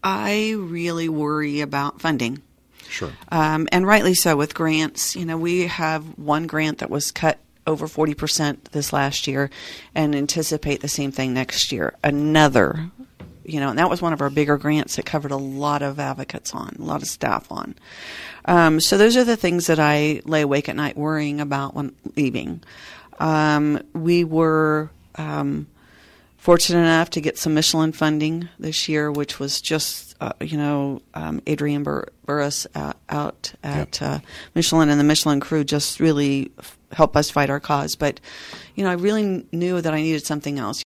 I really worry about funding. Sure. And rightly so with grants. We have one grant that was cut over 40% this last year and anticipate the same thing next year. Another, and that was one of our bigger grants that covered a lot of advocates on, a lot of staff on. So those are the things that I lay awake at night worrying about when leaving. We were fortunate enough to get some Michelin funding this year, which was just, Adrian Burris out at Michelin, and the Michelin crew just really helped us fight our cause. But, I really knew that I needed something else.